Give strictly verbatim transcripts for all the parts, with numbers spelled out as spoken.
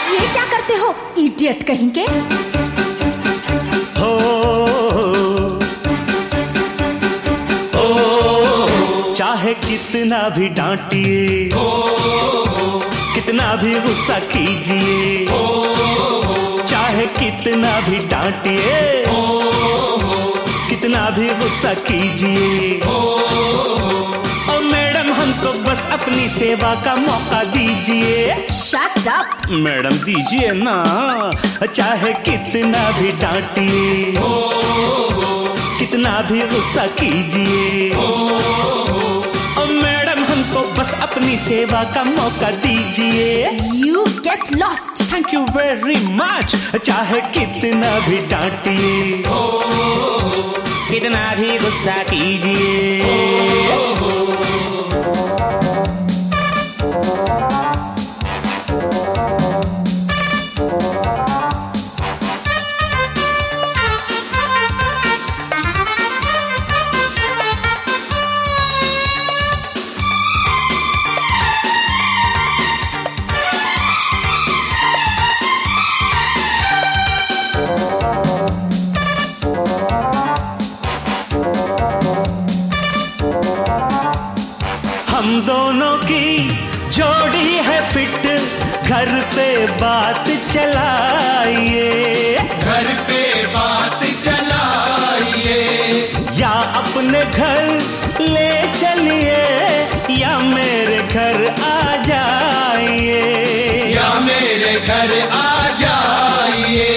ये क्या करते हो इडियट कहीं के? हो, हो, चाहे कितना भी डांटिए, कितना भी गुस्सा कीजिए, चाहे कितना भी डांटिए, कितना भी गुस्सा कीजिए, और मैडम हमको बस अपनी सेवा का मौका दीजिए। Shut up. मैडम दीजिए ना, चाहे कितना भी डांटिए, कितना भी गुस्सा कीजिए, और मैडम हमको बस अपनी सेवा का मौका दीजिए। You get lost. Thank you very much. चाहे कितना भी डांटिए, कितना भी गुस्सा कीजिए, हम दोनों की जोड़ी है फिट, घर पे बात चलाइए, घर पे बात चलाइए, या अपने घर ले चलिए, या मेरे घर आ जाइए, या मेरे घर आ जाइए।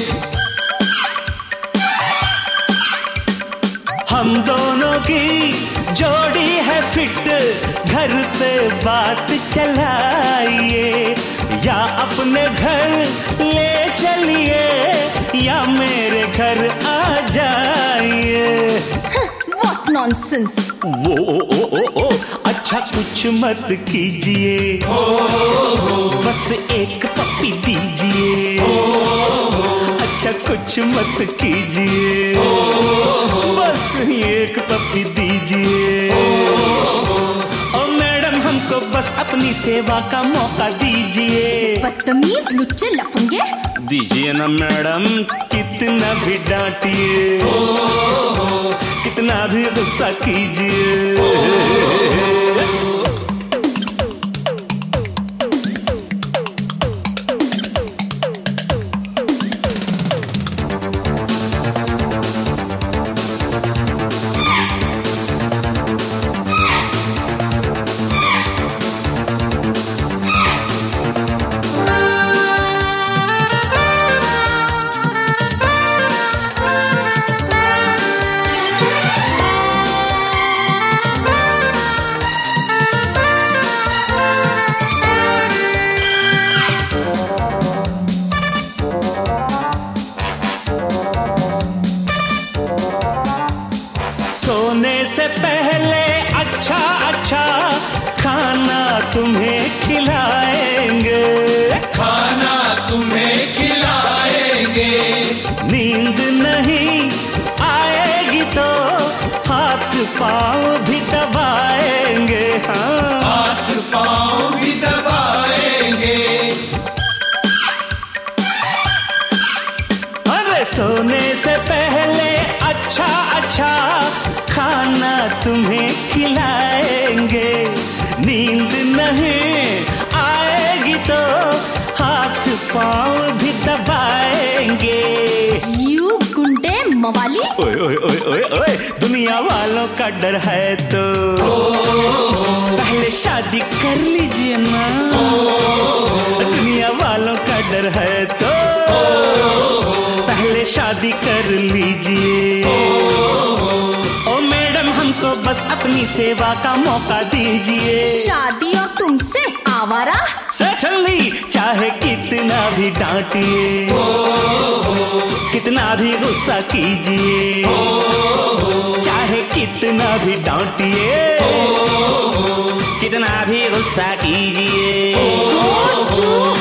हम दोनों की जोड़ी है फिट, घर पे बात चलाइए, या अपने घर ले चलिए, या मेरे घर आ जाइए। What nonsense. वो ओ ओ ओ ओ अच्छा कुछ मत कीजिए, बस एक पप्पी दीजिए, अच्छा कुछ मत कीजिए, बस एक पप्पी दीजिए, और मैडम हमको बस अपनी सेवा का मौका दीजिए। बदतमीज लुच्चे लफंगे। दीजिए ना मैडम, कितना भी डांटिए, कितना भी गुस्सा कीजिए। सोने से पहले अच्छा अच्छा खाना तुम्हें खिलाएंगे, खाना तुम्हें खिलाएंगे, नींद नहीं आएगी तो हाथ पाँव भी दबाएंगे, हाँ हाथ पाँव भी दबाएंगे। अरे सोने से पहले अच्छा अच्छा खाना तुम्हें खिलाएंगे, नींद नहीं आएगी तो हाथ पाँव भी दबाएंगे। You गुंडे मवाली। ओए ओए ओए ओए ओए, दुनिया वालों का डर है तो पहले शादी कर लीजिए ना, दुनिया वालों का डर है तो पहले शादी कर लीजिए, ओ मैडम हमको बस अपनी सेवा का मौका दीजिए। शादी और तुमसे आवारा। Certainly, चाहे कितना भी डांटिए, कितना भी गुस्सा कीजिए, चाहे कितना भी डांटिए, कितना भी गुस्सा कीजिए। Go to